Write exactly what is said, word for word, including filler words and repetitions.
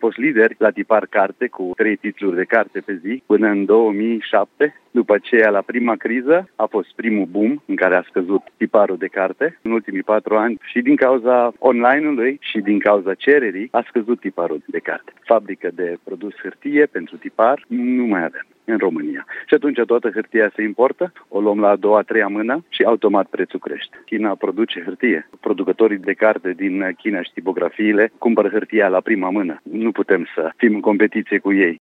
fost lideri la tipar carte cu trei titluri de carte pe zi până în două mii șapte. După aceea, la prima criză, a fost primul boom în care a scăzut tiparul de carte. În ultimii patru ani, și din cauza online-ului și din cauza cererii, a scăzut tiparul de carte. Fabrică de produs hârtie pentru tipar nu mai avem în România. Și atunci toată hârtia se importă, o luăm la a doua, a treia mână și automat prețul crește. China produce hârtie. Producătorii de carte din China și tipografiile cumpără hârtia la prima mână. Nu putem să fim în competiție cu ei.